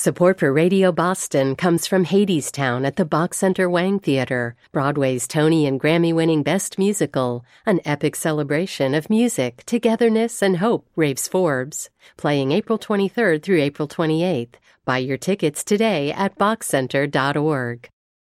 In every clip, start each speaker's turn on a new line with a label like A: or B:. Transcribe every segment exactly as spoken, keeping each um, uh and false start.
A: Support for Radio Boston comes from Hadestown at the Bach Center Wang Theater, Broadway's Tony and Grammy-winning Best Musical, an epic celebration of music, togetherness, and hope, raves Forbes. Playing April twenty-third through April twenty-eighth. Buy your tickets today at bach center dot org.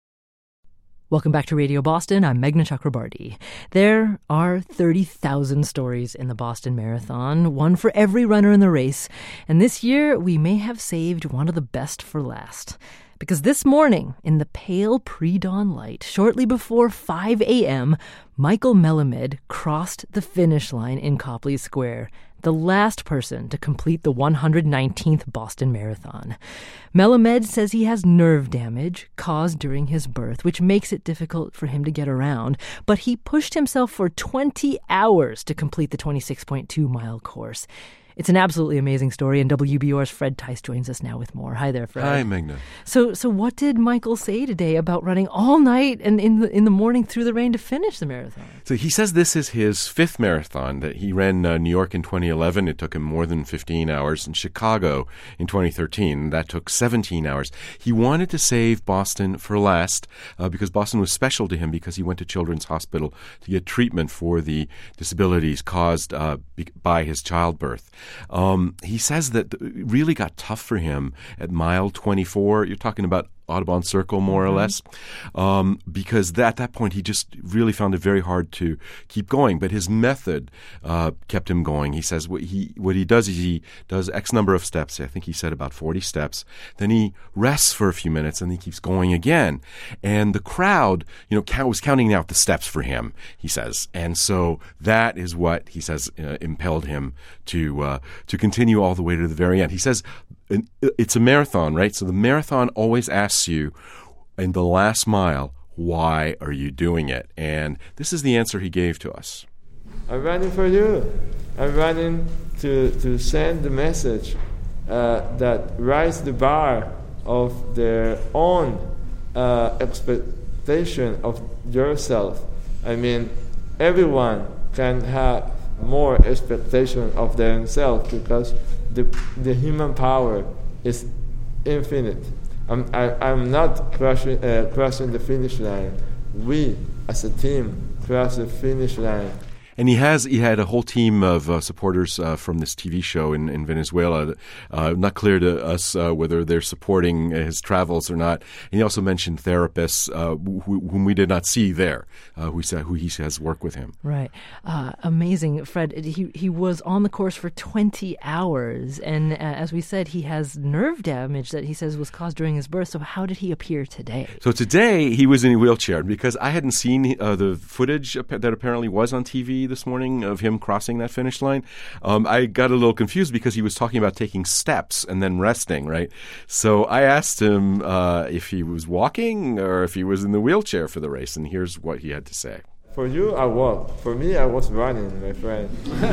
B: Welcome back to Radio Boston. I'm Meghna Chakrabarti. There are thirty thousand stories in the Boston Marathon, one for every runner in the race. And this year, we may have saved one of the best for last. Because this morning, in the pale pre-dawn light, shortly before five a.m., Michael Melamed crossed the finish line in Copley Square, the last person to complete the one hundred nineteenth Boston Marathon. Melamed says he has nerve damage caused during his birth, which makes it difficult for him to get around, but he pushed himself for twenty hours to complete the twenty-six point two mile course. It's an absolutely amazing story, and W B O R's Fred Tice joins us now with more. Hi there, Fred.
C: Hi, Meghna.
B: So, so what did Michael say today about running all night and in the in the morning through the rain to finish the marathon?
C: So he says this is his fifth marathon. That he ran uh, New York in twenty eleven. It took him more than fifteen hours. And Chicago in twenty thirteen. That took seventeen hours. He wanted to save Boston for last uh, because Boston was special to him because he went to Children's Hospital to get treatment for the disabilities caused uh, be- by his childbirth. Um, he says that it really got tough for him at mile twenty-four. You're talking about Audubon Circle, more mm-hmm. or less, um, because that, at that point he just really found it very hard to keep going. But his method uh, kept him going. He says what he what he does is he does X number of steps. I think he said about forty steps. Then he rests for a few minutes and he keeps going again. And the crowd, you know, count, was counting out the steps for him, he says. And so that is what he says uh, impelled him to uh, to continue all the way to the very end. He says it's a marathon, right? So the marathon always asks you in the last mile, why are you doing it? And this is the answer he gave to us.
D: I'm running for you. I'm running to, to send the message uh, that raise the bar of their own uh, expectation of yourself. I mean, everyone can have more expectation of themselves because the the human power is infinite. I'm I, I'm not crossing uh, crossing the finish line. We as a team cross the finish line.
C: And he has he had a whole team of uh, supporters uh, from this T V show in, in Venezuela. Uh, not clear to us uh, whether they're supporting his travels or not. And he also mentioned therapists uh, who, whom we did not see there, uh, who, who he has worked with him.
B: Right. Uh, amazing. Fred, he, he was on the course for twenty hours. And uh, as we said, he has nerve damage that he says was caused during his birth. So how did he appear today?
C: So today he was in a wheelchair because I hadn't seen uh, the footage that apparently was on T V this morning of him crossing that finish line. Um, I got a little confused because he was talking about taking steps and then resting, right? So I asked him uh, if he was walking or if he was in the wheelchair for the race, and here's what he had to say.
D: For you, I walked. For me, I was running, my friend.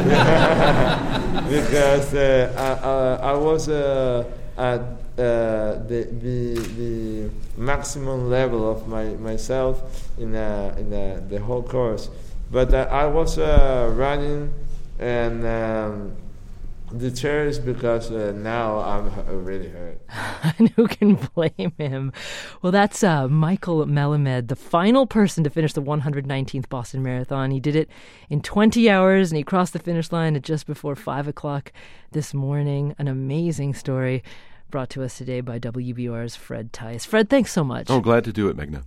D: Because uh, I, uh, I was uh, at uh, the, the the maximum level of my myself in, uh, in uh, the whole course. But uh, I was uh, running and um, the chairs because uh, now I'm h- really hurt.
B: And who can blame him? Well, that's uh, Michael Melamed, the final person to finish the one hundred nineteenth Boston Marathon. He did it in twenty hours, and he crossed the finish line at just before five o'clock this morning. An amazing story brought to us today by W B O R's Fred Tice. Fred, thanks so much.
C: Oh, glad to do it, Meghna.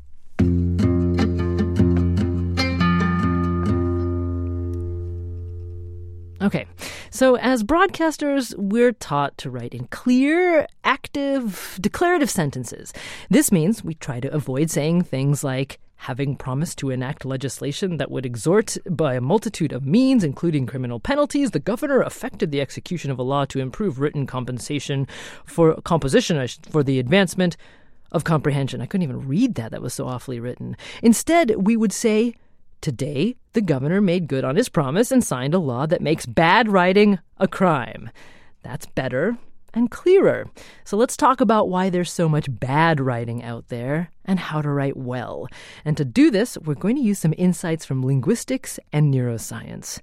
B: Okay, so as broadcasters, we're taught to write in clear, active, declarative sentences. This means we try to avoid saying things like, having promised to enact legislation that would exhort by a multitude of means, including criminal penalties, the governor effected the execution of a law to improve written compensation for composition for the advancement of comprehension. I couldn't even read that. That was so awfully written. Instead, we would say, today, the governor made good on his promise and signed a law that makes bad writing a crime. That's better and clearer. So let's talk about why there's so much bad writing out there and how to write well. And to do this, we're going to use some insights from linguistics and neuroscience.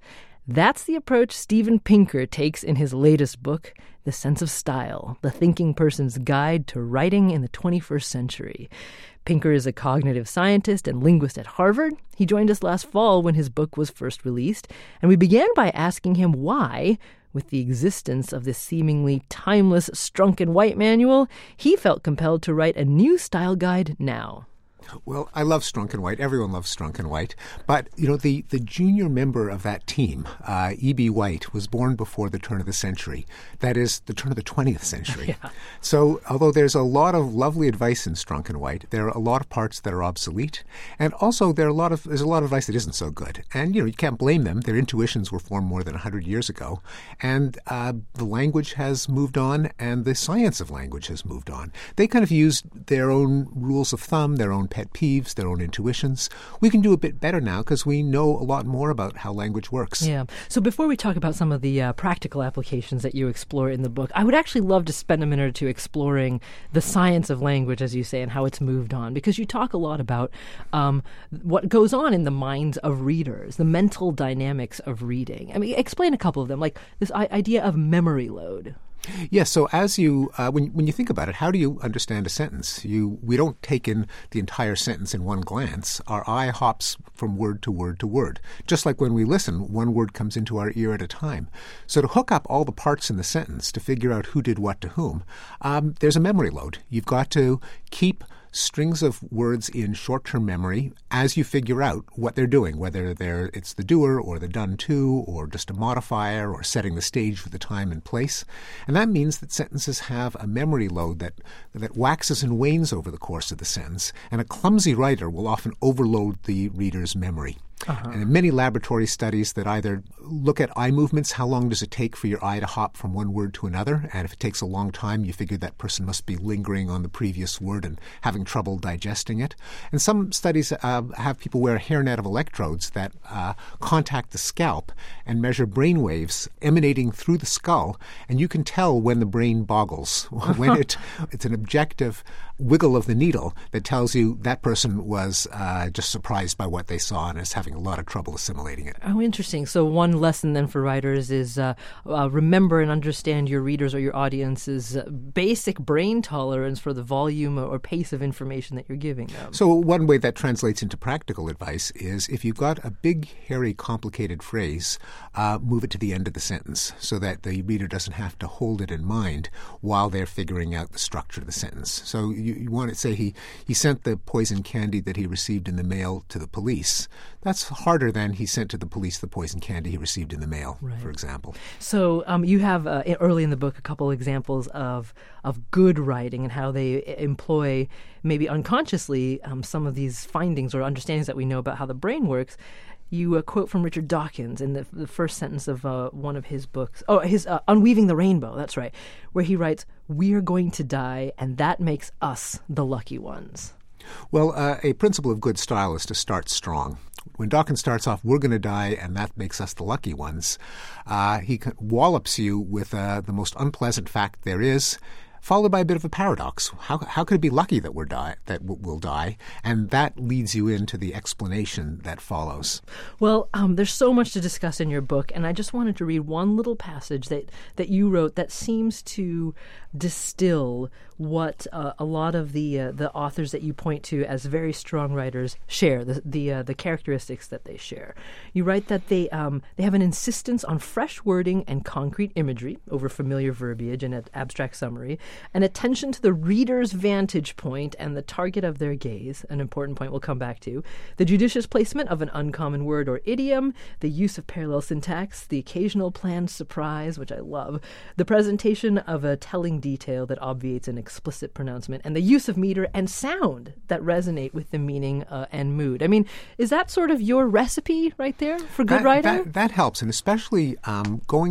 B: That's the approach Steven Pinker takes in his latest book, The Sense of Style, The Thinking Person's Guide to Writing in the twenty-first Century. Pinker is a cognitive scientist and linguist at Harvard. He joined us last fall when his book was first released, and we began by asking him why, with the existence of this seemingly timeless Strunk and White manual, he felt compelled to write a new style guide now.
E: Well, I love Strunk and White. Everyone loves Strunk and White. But, you know, the, the junior member of that team, uh, E B. White, was born before the turn of the century. That is, the turn of the twentieth century. Yeah. So, although there's a lot of lovely advice in Strunk and White, there are a lot of parts that are obsolete. And also, there are a lot of there's a lot of advice that isn't so good. And, you know, you can't blame them. Their intuitions were formed more than one hundred years ago. And uh, the language has moved on, and the science of language has moved on. They kind of used their own rules of thumb, their own pet peeves, their own intuitions. We can do a bit better now because we know a lot more about how language works.
B: Yeah. So before we talk about some of the uh, practical applications that you explore in the book, I would actually love to spend a minute or two exploring the science of language, as you say, and how it's moved on, because you talk a lot about um, what goes on in the minds of readers, the mental dynamics of reading. I mean, explain a couple of them, like this idea of memory load.
E: Yes. So as you, uh, when when you think about it, how do you understand a sentence? You we don't take in the entire sentence in one glance. Our eye hops from word to word to word. Just like when we listen, one word comes into our ear at a time. So to hook up all the parts in the sentence to figure out who did what to whom, um, there's a memory load. You've got to keep strings of words in short-term memory as you figure out what they're doing, whether they're it's the doer or the done to or just a modifier or setting the stage for the time and place. And that means that sentences have a memory load that that waxes and wanes over the course of the sentence, and a clumsy writer will often overload the reader's memory. Uh-huh. And in many laboratory studies that either look at eye movements, how long does it take for your eye to hop from one word to another? And if it takes a long time, you figure that person must be lingering on the previous word and having trouble digesting it. And some studies uh, have people wear a hairnet of electrodes that uh, contact the scalp and measure brain waves emanating through the skull. And you can tell when the brain boggles, when it it's an objective wiggle of the needle that tells you that person was uh, just surprised by what they saw and is having a lot of trouble assimilating it.
B: Oh, interesting. So one lesson then for writers is uh, uh, remember and understand your readers or your audience's uh, basic brain tolerance for the volume or pace of information that you're giving them.
E: So one way that translates into practical advice is if you've got a big, hairy, complicated phrase, uh, move it to the end of the sentence so that the reader doesn't have to hold it in mind while they're figuring out the structure of the sentence. So you, you want to say he, he sent the poison candy that he received in the mail to the police. That's harder than he sent to the police the poison candy he received in the mail, right, for example.
B: So um, you have uh, early in the book a couple examples of of good writing and how they employ maybe unconsciously um, some of these findings or understandings that we know about how the brain works. You uh, quote from Richard Dawkins in the, the first sentence of uh, one of his books. Oh, his uh, Unweaving the Rainbow, that's right, where he writes, "We are going to die, and that makes us the lucky ones."
E: Well, uh, a principle of good style is to start strong. When Dawkins starts off, "We're going to die, and that makes us the lucky ones," uh, he wallops you with uh, the most unpleasant fact there is, followed by a bit of a paradox. How how could it be lucky that we're die that we'll die? And that leads you into the explanation that follows.
B: Well, um, there's so much to discuss in your book, and I just wanted to read one little passage that that you wrote that seems to distill what uh, a lot of the uh, the authors that you point to as very strong writers share, the the, uh, the characteristics that they share. You write that they um, they have an insistence on fresh wording and concrete imagery over familiar verbiage and an abstract summary, an attention to the reader's vantage point and the target of their gaze, an important point we'll come back to, the judicious placement of an uncommon word or idiom, the use of parallel syntax, the occasional planned surprise, which I love, the presentation of a telling detail that obviates an explicit pronouncement, and the use of meter and sound that resonate with the meaning uh, and mood. I mean, is that sort of your recipe right there for good
E: that,
B: writing?
E: That, that helps, and especially um, going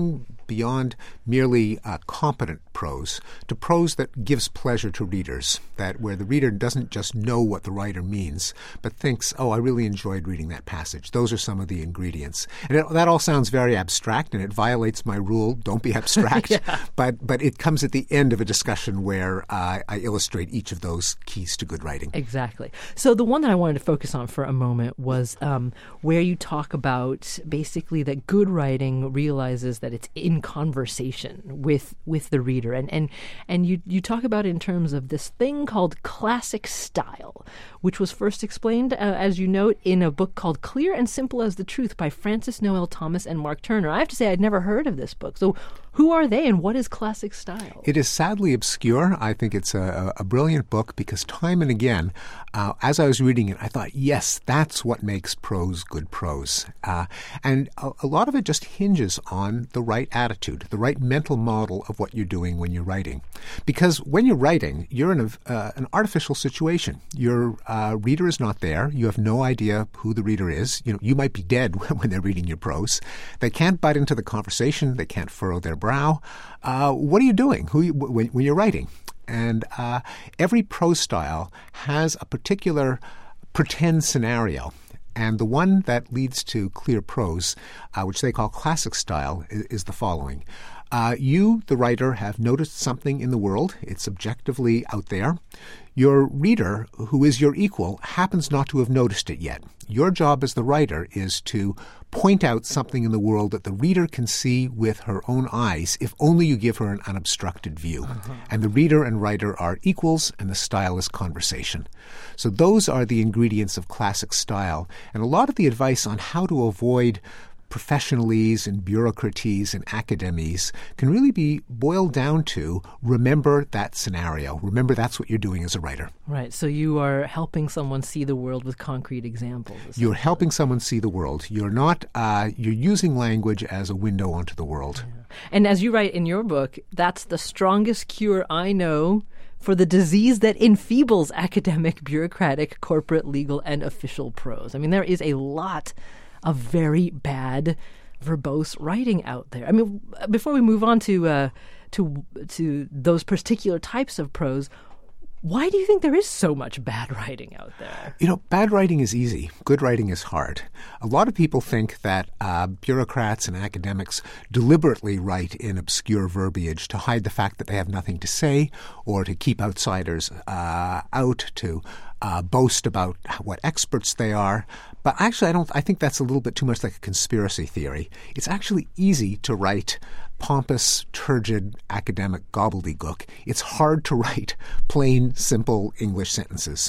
E: beyond merely uh, competent prose to prose that gives pleasure to readers, that where the reader doesn't just know what the writer means, but thinks, oh, I really enjoyed reading that passage. Those are some of the ingredients. And it, that all sounds very abstract, and it violates my rule, don't be abstract, yeah. but, but it comes at the end of a discussion where uh, I illustrate each of those keys to good writing.
B: Exactly. So the one that I wanted to focus on for a moment was um, where you talk about basically that good writing realizes that it's in conversation with with the reader, and and and you you talk about it in terms of this thing called classic style, which was first explained, uh, as you note, in a book called Clear and Simple as the Truth by Francis Noel Thomas and Mark Turner. I have to say I'd never heard of this book. So who are they and what is classic style?
E: It is sadly obscure. I think it's a, a brilliant book because time and again, uh, as I was reading it, I thought, yes, that's what makes prose good prose. Uh, and a, a lot of it just hinges on the right attitude, the right mental model of what you're doing when you're writing. Because when you're writing, you're in a, uh, an artificial situation. Your uh, reader is not there. You have no idea who the reader is. You know, you might be dead when they're reading your prose. They can't bite into the conversation. They can't furrow their brow. Uh, what are you doing Who you, when, when you're writing? And uh, every prose style has a particular pretend scenario. And the one that leads to clear prose, uh, which they call classic style, is, is the following. Uh, you, the writer, have noticed something in the world. It's objectively out there. Your reader, who is your equal, happens not to have noticed it yet. Your job as the writer is to point out something in the world that the reader can see with her own eyes if only you give her an unobstructed view. Uh-huh. And the reader and writer are equals, and the style is conversation. So those are the ingredients of classic style. And a lot of the advice on how to avoid professionalese and bureaucraties and academies can really be boiled down to remember that scenario. Remember that's what you're doing as a writer.
B: Right. So you are helping someone see the world with concrete examples.
E: You're helping someone see the world. You're not, uh, you're using language as a window onto the world.
B: Yeah. And as you write in your book, that's the strongest cure I know for the disease that enfeebles academic, bureaucratic, corporate, legal, and official prose. I mean, there is a lot of very bad, verbose writing out there. I mean, before we move on to uh, to to those particular types of prose, why do you think there is so much bad writing out there?
E: You know, bad writing is easy. Good writing is hard. A lot of people think that uh, bureaucrats and academics deliberately write in obscure verbiage to hide the fact that they have nothing to say, or to keep outsiders uh, out, to uh, boast about what experts they are. But actually, I don't. I think that's a little bit too much like a conspiracy theory. It's actually easy to write pompous, turgid academic gobbledygook. It's hard to write plain, simple English sentences.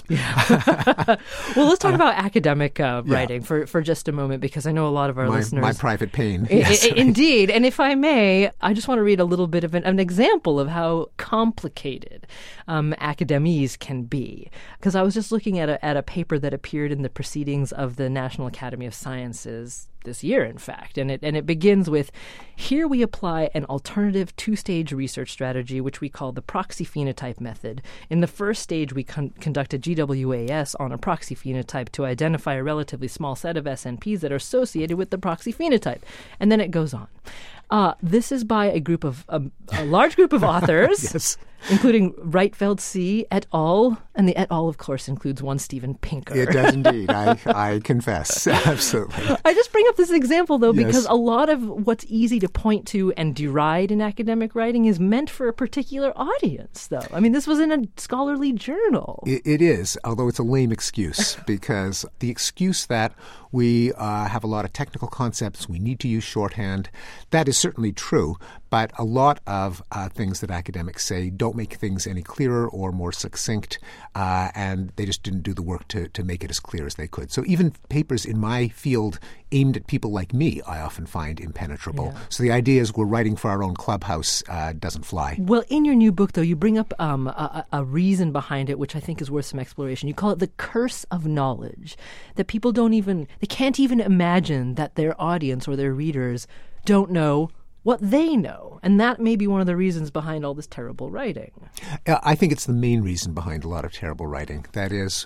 B: Yeah. Well, let's talk uh, about academic uh, writing yeah. for, for just a moment, because I know a lot of our
E: my,
B: listeners...
E: My private pain.
B: I,
E: yes,
B: I, indeed. And if I may, I just want to read a little bit of an, an example of how complicated um, academies can be. Because I was just looking at a, at a paper that appeared in the Proceedings of the National Academy of Sciences this year, in fact. And it and it begins with, here we apply an alternative two-stage research strategy, which we call the proxy phenotype method. In the first stage, we con- conduct a G W A S on a proxy phenotype to identify a relatively small set of S N Ps that are associated with the proxy phenotype. And then it goes on. Uh, this is by a group of um, a large group of authors,
E: yes.
B: including Reitfeld C. et al. And the et al., of course, includes one Steven Pinker.
E: It does indeed. I, I confess. Absolutely.
B: I just bring up this example, though,
E: yes.
B: because a lot of what's easy to point to and deride in academic writing is meant for a particular audience, though. I mean, this was in a scholarly journal.
E: It, it is, although it's a lame excuse, because the excuse that we uh, have a lot of technical concepts, we need to use shorthand, that is certainly true. But a lot of uh, things that academics say don't make things any clearer or more succinct, uh, and they just didn't do the work to, to make it as clear as they could. So even papers in my field aimed at people like me, I often find impenetrable. Yeah. So the idea is we're writing for our own clubhouse uh, doesn't fly.
B: Well, in your new book, though, you bring up um, a, a reason behind it, which I think is worth some exploration. You call it the curse of knowledge, that people don't even, they can't even imagine that their audience or their readers don't know what they know. And that may be one of the reasons behind all this terrible writing.
E: I think it's the main reason behind a lot of terrible writing. That is,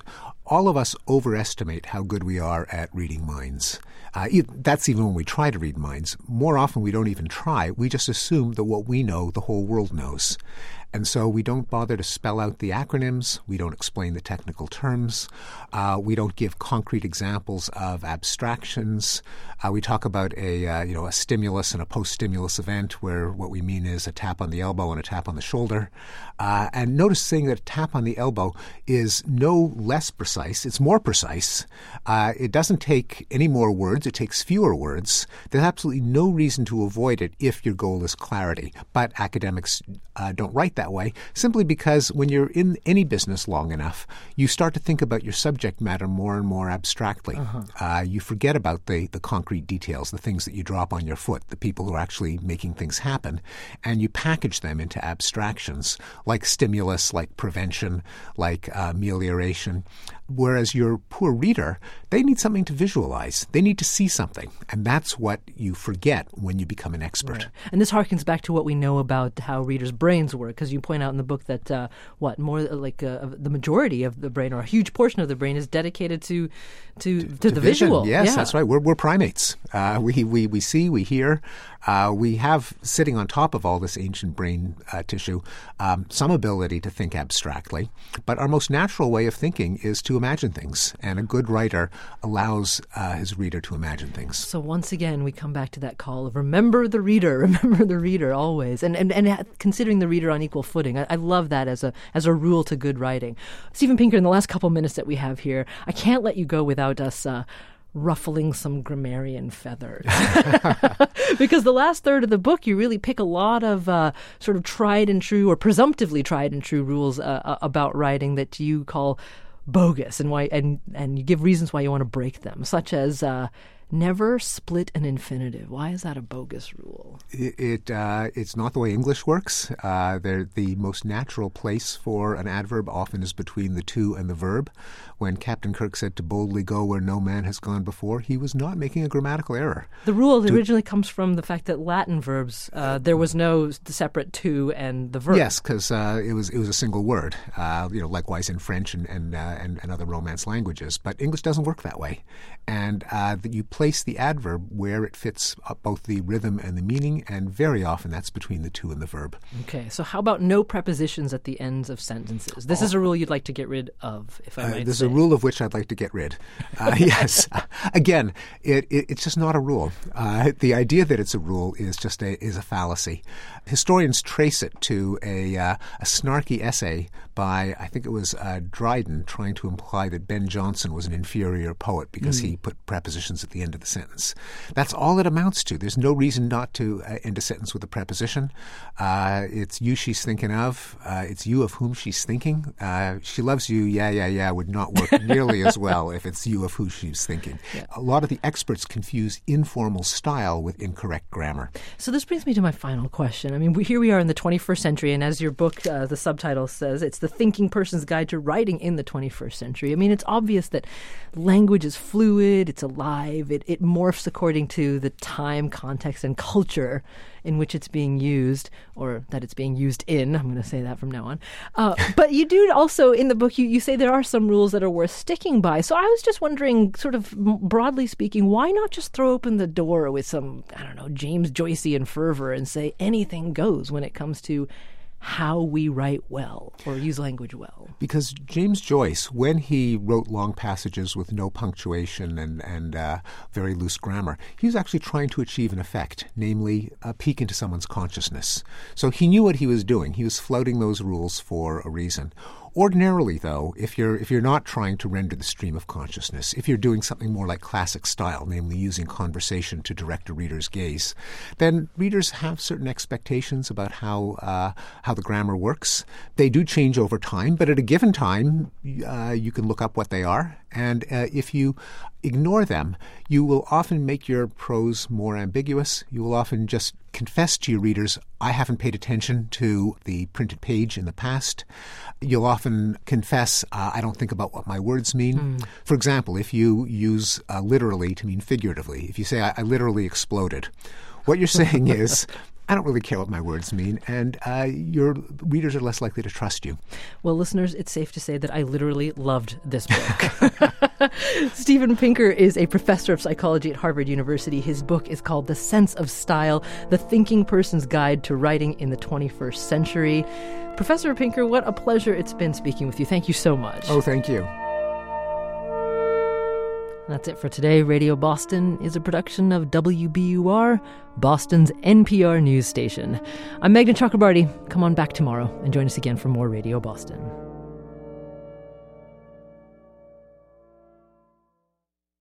E: all of us overestimate how good we are at reading minds. Uh, that's even when we try to read minds. More often we don't even try. We just assume that what we know, the whole world knows. And so we don't bother to spell out the acronyms. We don't explain the technical terms. Uh, we don't give concrete examples of abstractions. Uh, we talk about a uh, you know a stimulus and a post-stimulus event where what we mean is a tap on the elbow and a tap on the shoulder. Uh, and notice saying that a tap on the elbow is no less precise. It's more precise. Uh, it doesn't take any more words. It takes fewer words. There's absolutely no reason to avoid it if your goal is clarity. But academics uh, don't write that way, simply because when you're in any business long enough, you start to think about your subject matter more and more abstractly. Uh-huh. Uh, you forget about the, the concrete details, the things that you drop on your foot, the people who are actually making things happen, and you package them into abstractions like stimulus, like prevention, like uh, amelioration. Whereas your poor reader, they need something to visualize. They need to see something. And that's what you forget when you become an expert.
B: Right. And this harkens back to what we know about how readers' brains work, because you point out in the book that, uh, what, more like uh, the majority of the brain, or a huge portion of the brain, is dedicated to to, to, to the
E: vision.
B: visual.
E: Yes,
B: yeah.
E: That's right. We're, we're primates. Uh, we, we, we see, we hear. Uh, we have, sitting on top of all this ancient brain uh, tissue, um, some ability to think abstractly. But our most natural way of thinking is to imagine things. And a good writer allows uh, his reader to imagine things.
B: So once again, we come back to that call of remember the reader, remember the reader always. And and, and considering the reader on equal footing. I, I love that as a as a rule to good writing. Steven Pinker, in the last couple minutes that we have here, I can't let you go without us uh, ruffling some grammarian feathers. Because the last third of the book, you really pick a lot of uh, sort of tried and true, or presumptively tried and true rules uh, about writing that you call bogus, and why, and, and you give reasons why you want to break them, such as uh, never split an infinitive. Why is that a bogus rule?
E: It, it uh, it's not the way English works. Uh, the most natural place for an adverb often is between the to and the verb. When Captain Kirk said to boldly go where no man has gone before, he was not making a grammatical error.
B: The rule
E: to,
B: originally comes from the fact that Latin verbs, uh, there was no separate to and the verb.
E: Yes, because uh, it was it was a single word. Uh, you know, likewise in French and and, uh, and and other Romance languages. But English doesn't work that way, and uh, you place the adverb where it fits both the rhythm and the meaning, and very often that's between the to and the verb.
B: Okay, so how about no prepositions at the ends of sentences? This oh. is a rule you'd like to get rid of, if I
E: uh,
B: might
E: There's
B: say.
E: a rule of which I'd like to get rid. Uh, yes. Again, it, it, it's just not a rule. Uh, the idea that it's a rule is just a is a fallacy. Historians trace it to a, uh, a snarky essay by, I think it was uh, Dryden, trying to imply that Ben Jonson was an inferior poet because mm. he put prepositions at the end of the sentence. That's all it amounts to. There's no reason not to uh, end a sentence with a preposition. Uh, it's you she's thinking of. Uh, it's you of whom she's thinking. Uh, she loves you, yeah, yeah, yeah, would not work nearly as well if it's you of who she's thinking. Yeah. A lot of the experts confuse informal style with incorrect grammar.
B: So this brings me to my final question. I mean, we, here we are in the twenty-first century, and as your book, uh, the subtitle says, it's the thinking person's guide to writing in the twenty-first century. I mean, it's obvious that language is fluid, it's alive, it, it morphs according to the time, context, and culture in which it's being used, or that it's being used in. I'm going to say that from now on. Uh, but you do also, in the book, you, you say there are some rules that are worth sticking by. So I was just wondering, sort of broadly speaking, why not just throw open the door with some, I don't know, James Joycean fervor and say anything goes when it comes to how we write well or use language well?
E: Because James Joyce, when he wrote long passages with no punctuation and, and uh, very loose grammar, he was actually trying to achieve an effect, namely a peek into someone's consciousness. So he knew what he was doing. He was floating those rules for a reason. Ordinarily, though, if you're if you're not trying to render the stream of consciousness, if you're doing something more like classic style, namely using conversation to direct a reader's gaze, then readers have certain expectations about how uh, how the grammar works. They do change over time, but at a given time, uh, you can look up what they are. And uh, if you ignore them, you will often make your prose more ambiguous. You will often just confess to your readers, I haven't paid attention to the printed page in the past. You'll often confess, uh, I don't think about what my words mean. Mm. For example, if you use uh, literally to mean figuratively, if you say, I, I literally exploded, what you're saying is, I don't really care what my words mean, and uh, your readers are less likely to trust you.
B: Well, listeners, it's safe to say that I literally loved this book. Steven Pinker is a professor of psychology at Harvard University. His book is called The Sense of Style, The Thinking Person's Guide to Writing in the twenty-first Century. Professor Pinker, what a pleasure it's been speaking with you. Thank you so much.
E: Oh, thank you.
B: That's it for today. Radio Boston is a production of W B U R, Boston's N P R news station. I'm Meghna Chakrabarty. Come on back tomorrow and join us again for more Radio Boston.